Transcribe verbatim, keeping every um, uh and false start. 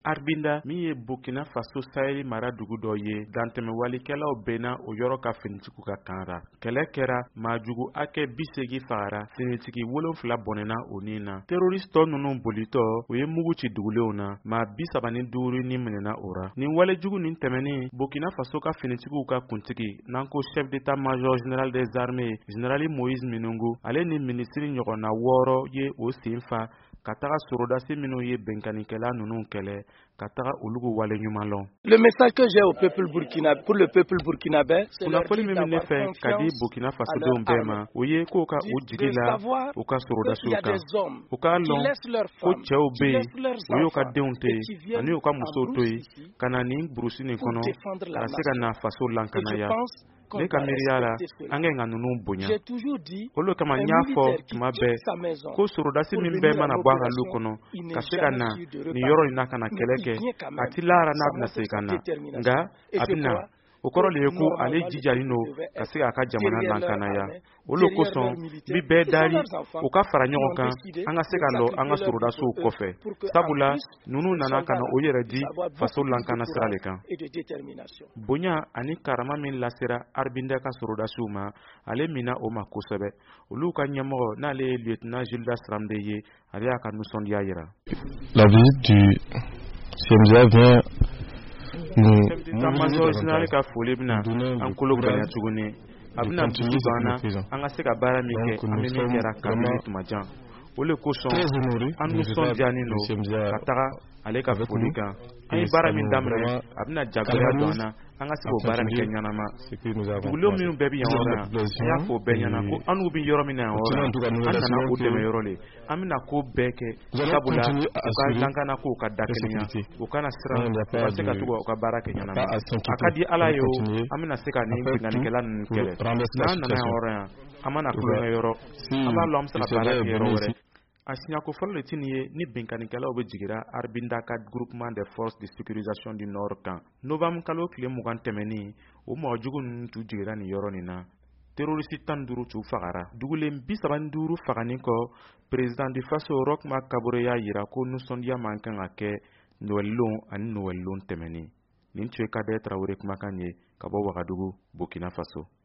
Arbinda min ye Burkina Faso Sahel mara dugu dɔ ye dantɛmɛwalikɛlaw bɛnna o yɔrɔ ka finitigiw ka kan ra. Kɛlɛ kɛra maajugu hakɛ bi seegin fagara finitigi wolonfila bɔnɛna o nin na. Terroriste ninnu bolitɔ u ye mugu ci dugulenw na maa bi saba ni duuru ni minɛna o ra. Nin walejugu nin tɛmɛnin Burkina Faso ka finitigiw ka kuntigi n'an ko chef d'état-major général des armées général Moïse Minungu ale ni minisiri ɲɔgɔnna wɔɔrɔ ye o sen fa ka taga sorodasi minnu ye bɛnkanikɛla ninnu kɛlɛ ka taga olugu wale ɲuman lɔn. Le message que j'ai au peuple burkinabé pour le peuple burkinabé c'est kunnafoni min bɛ ne fɛ ka di Burkina Faso denw bɛɛ ma o ye k'o ka u jigi la u ka sorodasiw kan u k'a lɔn ko cɛw bɛ yen o y'u ka denw to yen ani u ka musow to yen ka na nin burusi nin kɔnɔ ka se ka na faso lankanaya. Ne ka miiriya la an ka ɲi ka ninnu bonya olu kama n y'a fɔ tuma bɛɛ ko sorodasi min bɛɛ mana bɔ a ka lu kɔnɔ ka se ka na nin yɔrɔ in na ka na kɛlɛ kɛ a ti lahara n'a bɛna segin ka na nka a bɛ na o kɔrɔ de ye ko ale jijalen don ka se k'a ka jamana lankanaya. Olu kosɔn bi bɛɛ dari u ka fara ɲɔgɔn kan an ka se ka lɔ an ka sorodasiw kɔfɛ sabula ninnu nana ka na o yɛrɛ di faso lankana sira de kan. Bonya ani karama min lasera Arbinda ka sorodasiw ma ale mina o ma kosɛbɛ. Olu ka ɲɛmɔgɔ n'ale ye lieutenant Gildas Ramde ye ale y'a ka nisɔndiya yira. La visite du C M G A vient Major général ka foli bɛna an kolo ganya tuguni a bɛna dusu banna an ka se ka baara min kɛ an bɛ min kɛra kabini tuma jan o le kosɔn an nisɔndiyalen don ka taga ale ka foli kan an ye baara min daminɛ a bɛna jagoya don an na an ka se k'o baara nin kɛ ɲanama. Dugulenw minnu bɛɛ bɛ yan yɔrɔ yan an y'a fɔ o bɛɛ ɲɛna ko an n'u bɛ yɔrɔ min na yan yɔrɔ an nana o dɛmɛ yɔrɔ le an bɛna ko bɛɛ kɛ sabula u ka lankana kow ka da kɛnɛya u kana siran u ka se ka to u ka baara kɛ ɲanama. A ka di Ala ye o an bɛna se ka nin bingannikɛla ninnu kɛlɛ n'an nana yan yɔrɔ yan an mana kulonkɛ yɔrɔ an b'a lɔ an bɛ se ka baara kɛ yɔrɔ wɛrɛ. A siɲako fɔlɔ de tini ye ni binkannikɛlaw bɛ jigira Arbinda ka groupement des forces de sécurisation du nord kan. Novembre kalo tile mugan tɛmɛnin o mɔgɔjugu ninnu tu jigira nin yɔrɔ nin na. Terroriste tan ni duuru tu fagara. Dugulen bi saba ni duuru fagani kɔ président du faso Roch Marc Kabore y'a yira ko nisɔndiya man kan ka kɛ Noël-lon ani Noël-lon tɛmɛnin. Nin tun ye Kader Traoré kumakan ye ka bɔ Wagadugu, Burkina Faso.